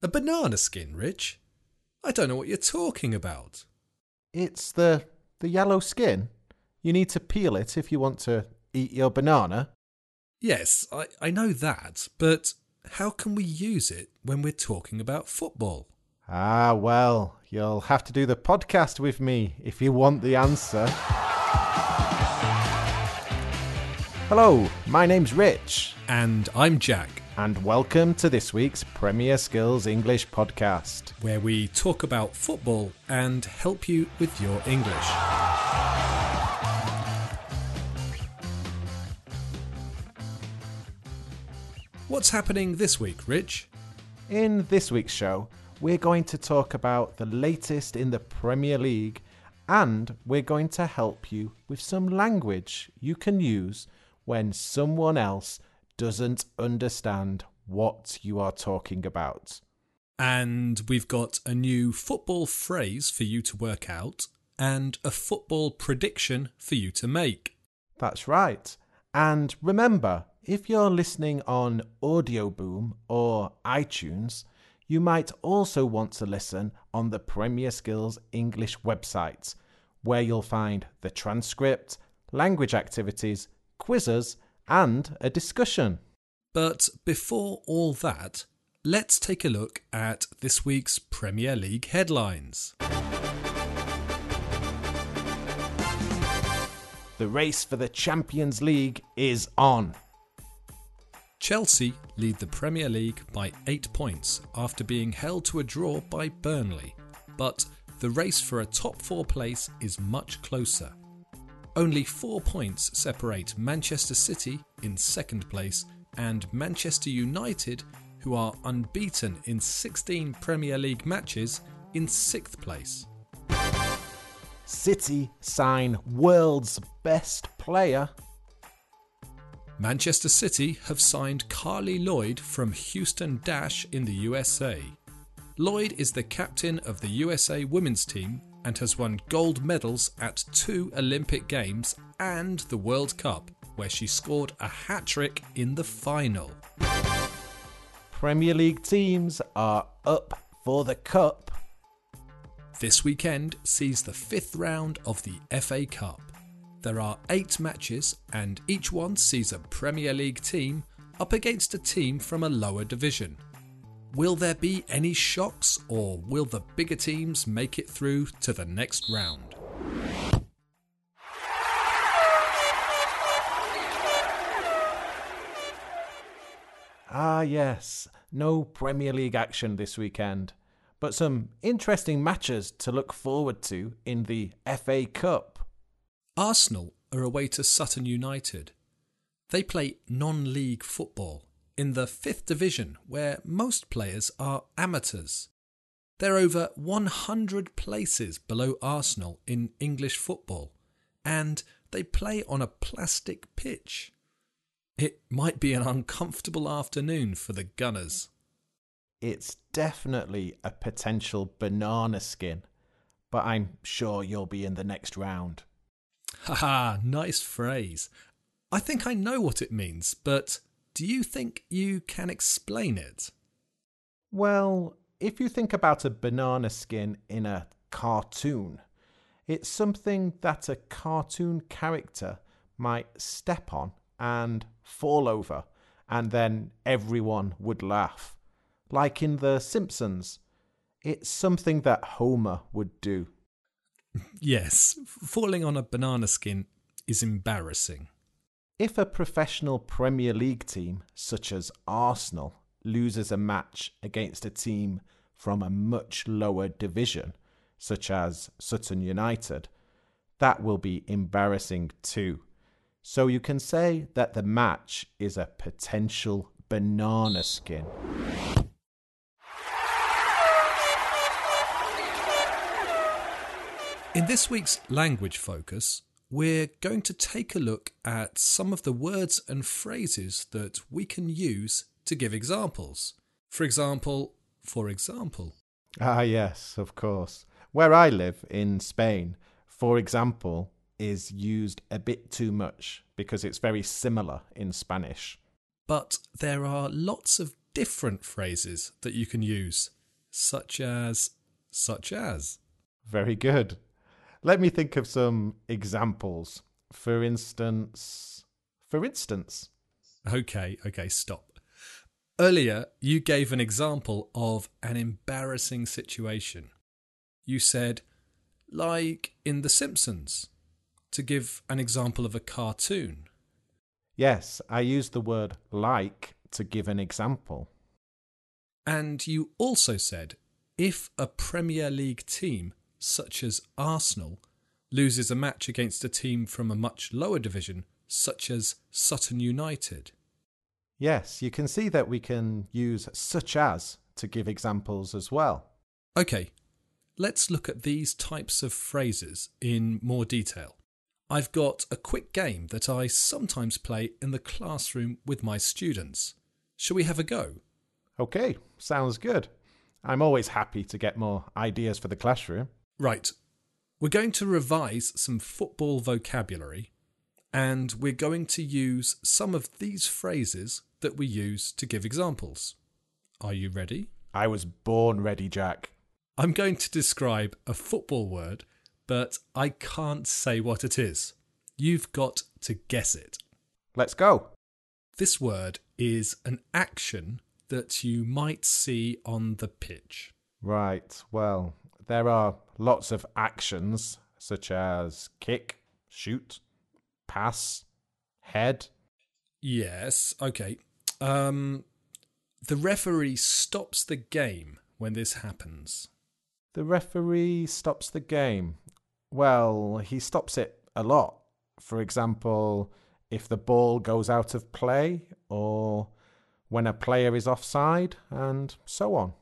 A banana skin, Rich? I don't know what you're talking about. It's the yellow skin. You need to peel it if you want to eat your banana. Yes, I know that, but how can we use it when we're talking about football? Ah, well, you'll have to do the podcast with me if you want the answer. Hello, my name's Rich. And I'm Jack, And welcome to this week's Premier Skills English podcast. where we talk about football and help you with your English. What's happening this week, Rich? In this week's show, we're going to talk about the latest in the Premier League, and we're going to help you with some language you can use when someone else doesn't understand what you are talking about. And we've got a new football phrase for you to work out and a football prediction for you to make. That's right. And remember, if you're listening on Audio Boom or iTunes, you might also want to listen on the Premier Skills English website, where you'll find the transcript, language activities, quizzes, and a discussion. But before all that, let's take a look at this week's Premier League headlines. The race for the Champions League is on. Chelsea lead the Premier League by 8 points after being held to a draw by Burnley, but the race for a top 4 place is much closer. Only 4 points separate Manchester City in second place and Manchester United, who are unbeaten in 16 Premier League matches, in 6th place. City sign world's best player. Manchester City have signed Carly Lloyd from Houston Dash in the USA. Lloyd is the captain of the USA women's team and has won gold medals at 2 Olympic Games and the World Cup, where she scored a hat-trick in the final. Premier League teams are up for the cup. This weekend sees the 5th round of the FA Cup. There are 8 matches and each one sees a Premier League team up against a team from a lower division. Will there be any shocks, or will the bigger teams make it through to the next round? Ah yes, no Premier League action this weekend, but some interesting matches to look forward to in the FA Cup. Arsenal are away to Sutton United. They play non-league football in the 5th division, where most players are amateurs. They're over 100 places below Arsenal in English football, and they play on a plastic pitch. It might be an uncomfortable afternoon for the Gunners. It's definitely a potential banana skin, but I'm sure you'll be in the next round. Haha, nice phrase. I think I know what it means, but do you think you can explain it? Well, if you think about a banana skin in a cartoon, it's something that a cartoon character might step on and fall over, and then everyone would laugh. Like in The Simpsons, it's something that Homer would do. Yes, falling on a banana skin is embarrassing. If a professional Premier League team, such as Arsenal, loses a match against a team from a much lower division, such as Sutton United, that will be embarrassing too. So you can say that the match is a potential banana skin. In this week's language focus, we're going to take a look at some of the words and phrases that we can use to give examples. For example. Ah, yes, of course. Where I live, in Spain, for example, is used a bit too much because it's very similar in Spanish. But there are lots of different phrases that you can use, such as. Very good. Let me think of some examples. For instance. Okay, stop. Earlier, you gave an example of an embarrassing situation. You said, like in The Simpsons, to give an example of a cartoon. Yes, I used the word like to give an example. And you also said, if a Premier League team, such as Arsenal, loses a match against a team from a much lower division, such as Sutton United. Yes, you can see that we can use such as to give examples as well. Okay, let's look at these types of phrases in more detail. I've got a quick game that I sometimes play in the classroom with my students. Shall we have a go? Okay, sounds good. I'm always happy to get more ideas for the classroom. Right. We're going to revise some football vocabulary, and we're going to use some of these phrases that we use to give examples. Are you ready? I was born ready, Jack. I'm going to describe a football word, but I can't say what it is. You've got to guess it. Let's go. This word is an action that you might see on the pitch. Right, well, there are lots of actions such as kick, shoot, pass, head. Yes, okay. The referee stops the game when this happens. The referee stops the game. Well, he stops it a lot. For example, if the ball goes out of play or when a player is offside and so on.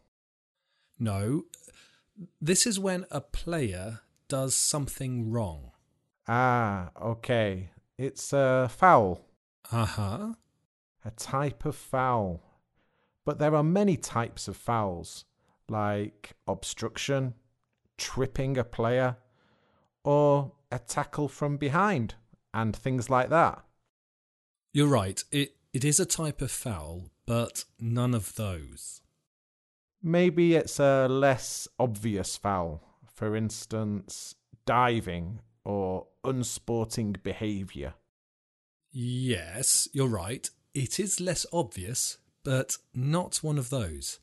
No, this is when a player does something wrong. Ah, okay. It's a foul. Uh-huh. A type of foul. But there are many types of fouls, like obstruction, tripping a player, or a tackle from behind, and things like that. You're right, it is a type of foul, but none of those. Maybe it's a less obvious foul, for instance, diving or unsporting behaviour. Yes, you're right. It is less obvious, but not one of those.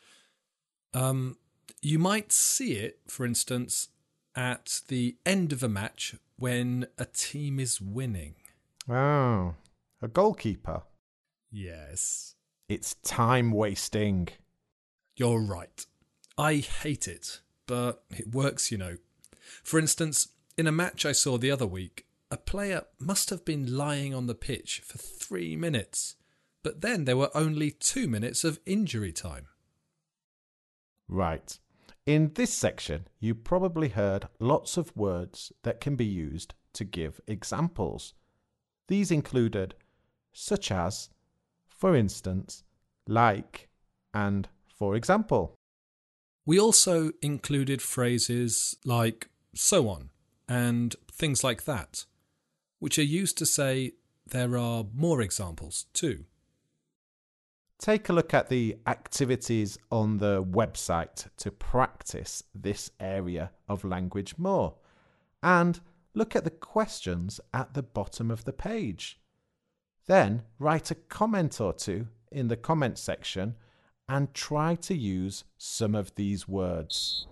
You might see it, for instance, at the end of a match when a team is winning. Oh, a goalkeeper. Yes. It's time wasting. You're right. I hate it, but it works, you know. For instance, in a match I saw the other week, a player must have been lying on the pitch for 3 minutes, but then there were only 2 minutes of injury time. Right. In this section, you probably heard lots of words that can be used to give examples. These included such as, for instance, like, and for example. We also included phrases like so on and things like that, which are used to say there are more examples too. Take a look at the activities on the website to practice this area of language more, and look at the questions at the bottom of the page. Then write a comment or two in the comment section and try to use some of these words.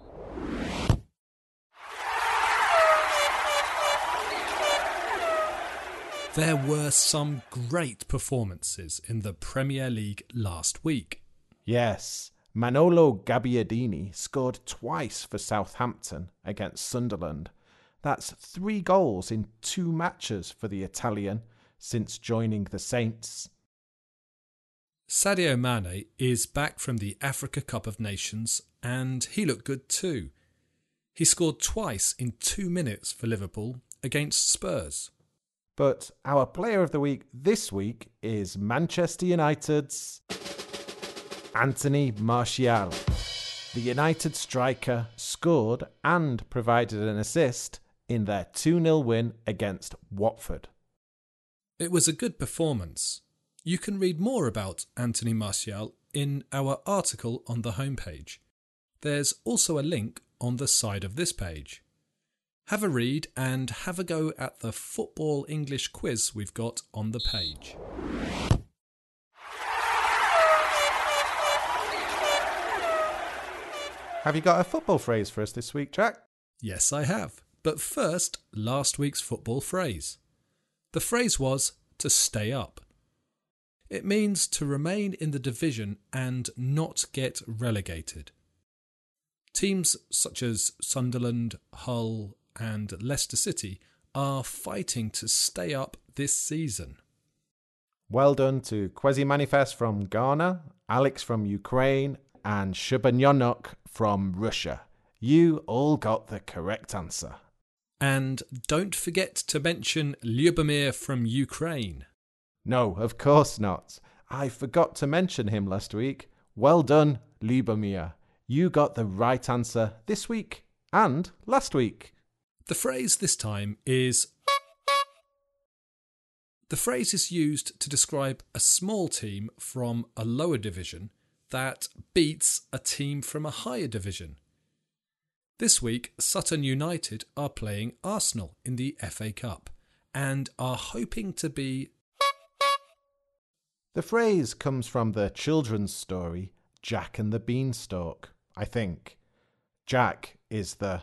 There were some great performances in the Premier League last week. Yes, Manolo Gabbiadini scored twice for Southampton against Sunderland. That's 3 goals in 2 matches for the Italian since joining the Saints. Sadio Mane is back from the Africa Cup of Nations and he looked good too. He scored twice in 2 minutes for Liverpool against Spurs. But our player of the week this week is Manchester United's Anthony Martial. The United striker scored and provided an assist in their 2-0 win against Watford. It was a good performance. You can read more about Anthony Martial in our article on the homepage. There's also a link on the side of this page. Have a read and have a go at the football English quiz we've got on the page. Have you got a football phrase for us this week, Jack? Yes, I have. But first, last week's football phrase. The phrase was to stay up. It means to remain in the division and not get relegated. Teams such as Sunderland, Hull and Leicester City are fighting to stay up this season. Well done to Kwesi Manifest from Ghana, Alex from Ukraine and Shubanyonok from Russia. You all got the correct answer. And don't forget to mention Lyubomir from Ukraine. No, of course not. I forgot to mention him last week. Well done, Lyubomir. You got the right answer this week and last week. The phrase this time is... The phrase is used to describe a small team from a lower division that beats a team from a higher division. This week, Sutton United are playing Arsenal in the FA Cup and are hoping to be... The phrase comes from the children's story Jack and the Beanstalk, I think. Jack is the...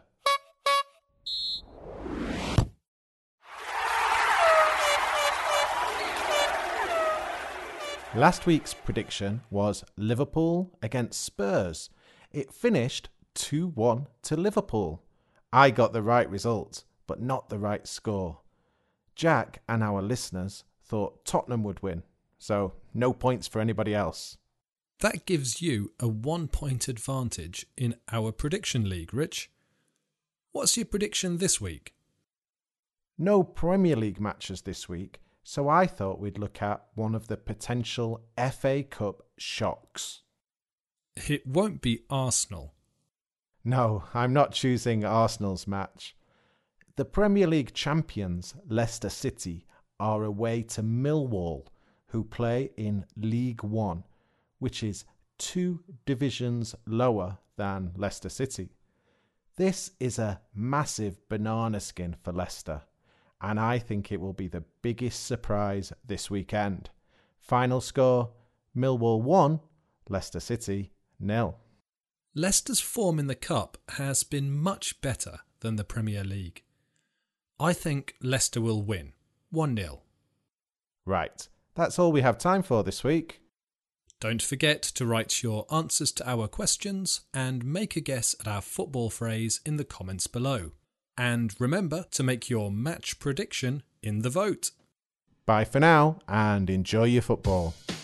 Last week's prediction was Liverpool against Spurs. It finished 2-1 to Liverpool. I got the right result, but not the right score. Jack and our listeners thought Tottenham would win, so no points for anybody else. That gives you a 1-point advantage in our prediction league, Rich. What's your prediction this week? No Premier League matches this week, so I thought we'd look at one of the potential FA Cup shocks. It won't be Arsenal. No, I'm not choosing Arsenal's match. The Premier League champions, Leicester City, are away to Millwall, who play in League One, which is 2 divisions lower than Leicester City. This is a massive banana skin for Leicester, and I think it will be the biggest surprise this weekend. Final score, Millwall 1, Leicester City 0. Leicester's form in the Cup has been much better than the Premier League. I think Leicester will win, 1-0. Right, that's all we have time for this week. Don't forget to write your answers to our questions and make a guess at our football phrase in the comments below. And remember to make your match prediction in the vote. Bye for now and enjoy your football.